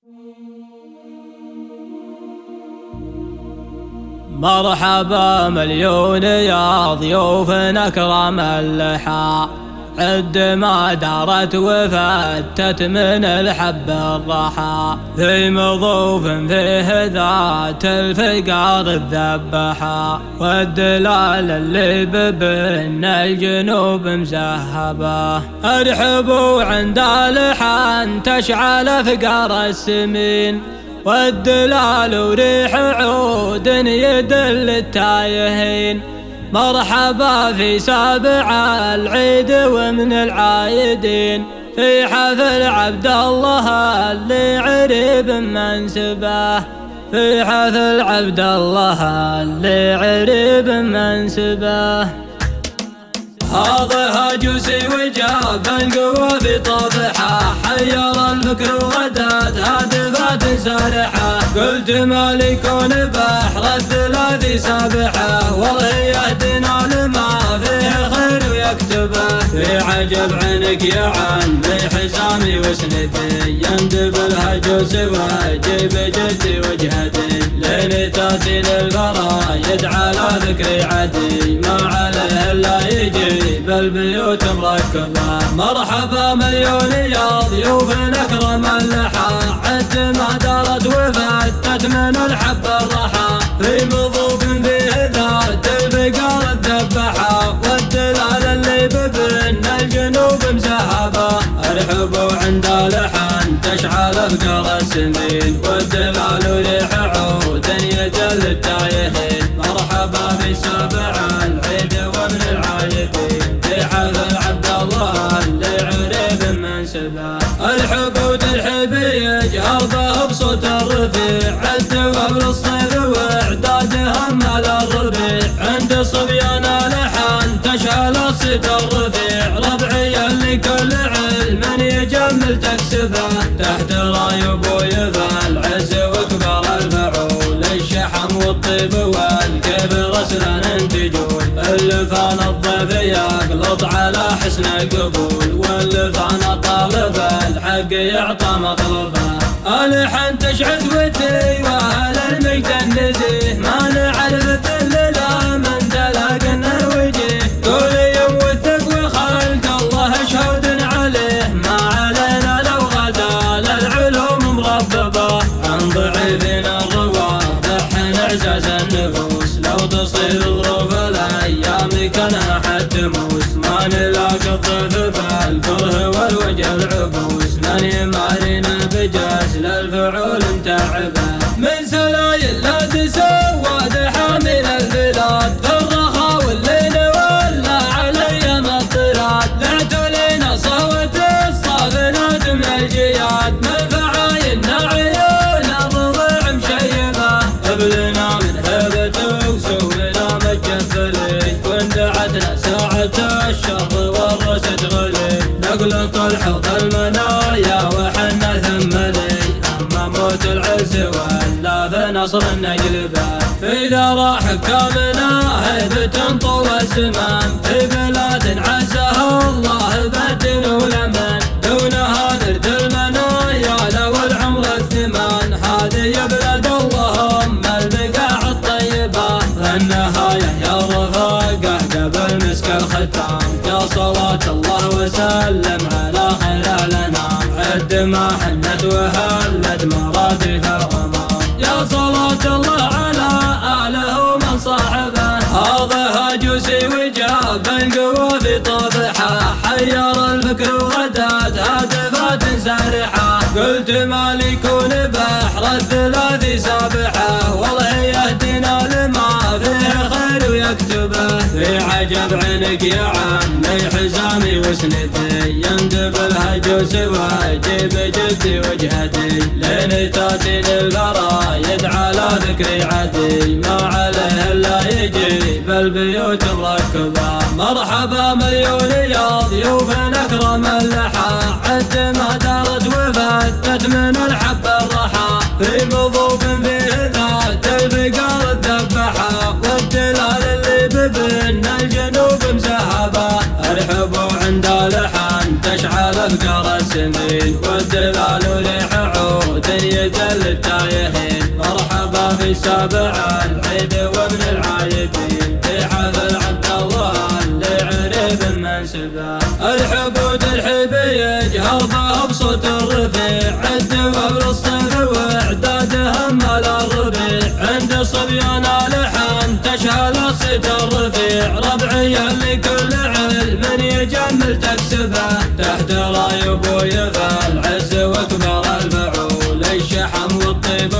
مرحبا مليون يا ضيوفنا اكرم اللحى، عد ما دارت وفتت من الحب الرحى، في مضوف فيه ذات الفقار الذبحى، والدلال اللي ببن الجنوب مزهبه، ارحبوا عند الحان تشعل فقار السمين، والدلال وريح عود يدل التايهين، مرحبا في سابع العيد ومن العايدين، في حفل عبد الله اللي عريب منسبه، في حفل عبد الله اللي عريب منسبه. هذا هجوسي وجاب القوة بطبحه، حير الفكر وغدات هاتفات سارحه، قلت ما ليكون بحر الثلاث سابحه، والله يهدنا لما فيه خير ويكتبه، في عجب عنك يا عمي حسامي وسندي، يندب الهجوس واجيب جدي وجهدي، لين تاتي للفرايد على ذكري عدي، ما عليه الا يجي بالبيوت مركبة. مرحبا مليون يا ضيوفنا اكرم اللحى، عد ما دارت وفتت من الحب الرحى، في مضوف فيه ذات الفقار الذبحى، والدلال اللي ببن الجنوب مزهبه، ارحبوا عند لحن تشعل فقار السمين، والدلال وريح عود يجل التايهين، مرحبا في سابع العيد ومن العايدين، في حفل عبد الله اللي عريب منسبه، الحب وترحب يجهر به بصوت الرفيع، الدوام للصيف واعدادهم على الربيع، عند صبيان لحن تشعل الصيت الرفيع، ربعي اللي كل علم يجمل تكسبه، تحت راي ابوي فالعز وكبر الفعول، الشحم والطيب والكيف غسلا انتجول، اللي فان الضيف يقلط على حسن القبول، واللي فان طالب الحق يعطى مطلبه، الحن تشعث وتي واهل المجد النزيه، ما نعرف الذل لا من تلاقنا وجيه، قول يوم وثق وخلق الله شهود عليه، ما علينا لو غدا للعلوم مرببه، عن ضعيفين الروابح نعزز النفوس، لو تصير ظروف الايام كانها حد موس، ما نلاقي الضيف بالكره والوجه العبوس، نني مارينا بجاز للفعول متعبه، من سلايل لا تسود حامل البلاد، في الرخاء والليل ولا علي مطرات، لعت لنا صوت الصافنات من الجياد، من فعايلنا عيون الرضيع مشيبه، ابلنا من هبته وسوينا متجفلين، واندعتنا ساعة الشر والرسد غلي، نقلط الحوض المنايا وحنا ثملي، اما موت العز ولا في نصر نجلبه، اذا راح حكامنا هيبة طول الزمان، في بلاد عزها الله بدن ولمن، دونها نرد المنايا لو العمر الثمان، هذه بلاد اللهم البقاع الطيبه، النهايه يا رفاقه قبل مسك الختام، يا صلاه الله وسلم على خير الانام، عد ما حنت وهلت مرادف الغمام، يا صلاه الله على اله ومن صاحبه، هذا هجوسي وجاب القوه في طبحه، حير الفكر وغدات هاتفات سارحه، قلت ما ليكون بحر الثلاث سابحه، والله يهدنا لما فيه خير ويكتبه، في عجب عنك يا عمي حسامي وسندي، يندب الهجوس واجيب جدي وجهدي، لين تاتي للفرايد على ذكري عدي، ما عليه الا يجي بالبيوت مركبه. مرحبا مليون يا ضيوفنا اكرم اللحى، عد ما دارت وفتت من الحب الرحى، في مضوف فيه ذات الفقار الذبحى، والدلال اللي ببن الجنوب مزهبه، ارحبوا عند لحن تشعل افكار السمين، والدلال وريح عود سابع العيد وابن العايدين في حفل عبد الله اللي عرب منسبه. الحبود الحبي يجهر بصوت الرفيع الدواب الصيف واعدادهم على الربيع عند صبيان لحن تشهل الصيت الرفيع ربعي لكل علم يجمل تكسبه تحت راي ابوي فالعز واكبر الفعول الشحم والطيب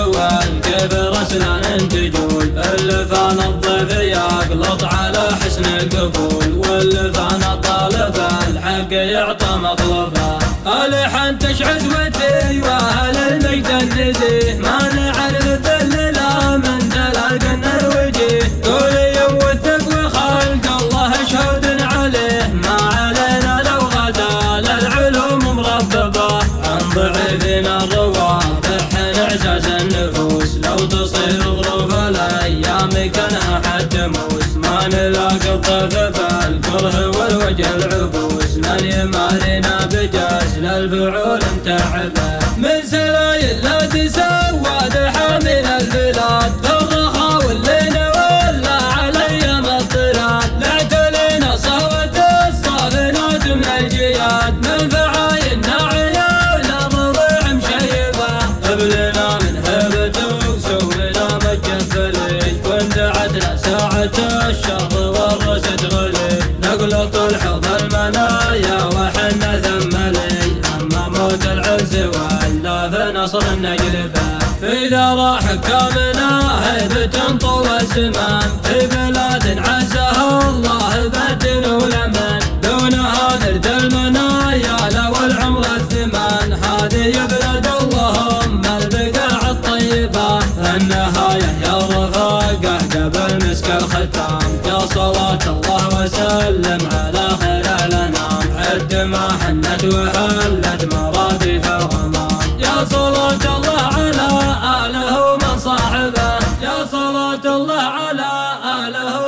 والكبر اسنان تجول اللي فان الضيف يقلط على حسن القبول واللي فان الطالب الحق يعطى مطلبه. الحن تشعز وتي واهل المجد النزيه ما نعرف الذل لا من تلاقى الوجيه قولي وثق وخلق الله شهود عليه ما علينا لو غدا للعلوم مرببه عن ضعيفنا الروابح انعزاز النفوس لو تصير ظروف الايام كانها حد موس ما نلاقي الضيف بالكره والوجه العبوس من يمارينا بجسل الفعول متعبه من سلايل لا تسوى حامل البلاد بالرخاء والليل ولا علي مطرات لاعتلينا صوت الصافنات من الجياد من فعاين ناعيه للرضيع مشيبه قبلنا من هبته وسوينا متجفلين واندعتنا ساعة الشر والرسد غلي نقلط الحوض المنايا وحنا ثملي اما موت العز ولا في نصر نجلبه إذا راح حكامنا هيبة طوى الزمان في بلاد عزها الله بدن ولمن دونها نرد المنايا لو العمر الثمان هذه بلاد اللهم البقاع الطيبة النهاية يا رفاقه قبل مسك الختام يا صلاة الله وسلم على خير الأنام عد ما حنت وحلت مرادف الغمام يا صلاة الله على آله ومن صاحبه يا صلاة الله على آله